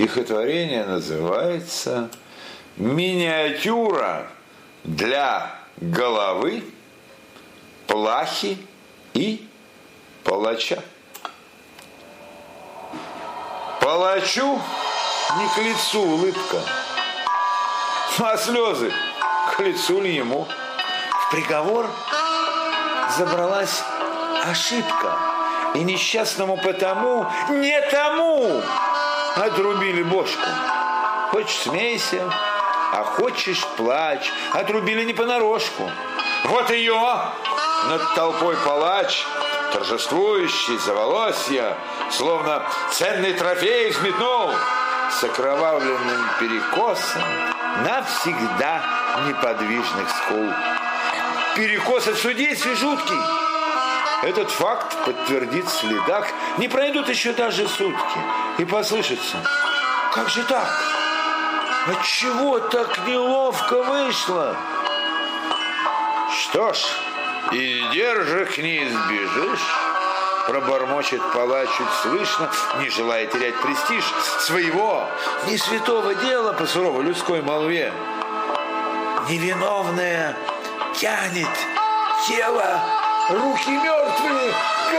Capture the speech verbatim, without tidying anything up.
Стихотворение называется «Миниатюра для головы, плахи и палача». Палачу не к лицу улыбка, а слезы к лицу ли ему. В приговор забралась ошибка, и несчастному потому, не тому, отрубили бошку. Хочешь смейся, а хочешь плачь, отрубили не понарошку. Вот ее над толпой палач, торжествующий за волосья, словно ценный трофей взметнул, с окровавленным перекосом навсегда неподвижных скул. Перекос от судействия жуткий. Этот факт подтвердит следак. Не пройдут еще даже сутки, и послышится: как же так? Отчего так неловко вышло? Что ж, и держих не избежишь, пробормочет палач чуть слышно, не желая терять престиж своего не святого дела по суровой людской молве. Невиновная тянет тело, руки мертвые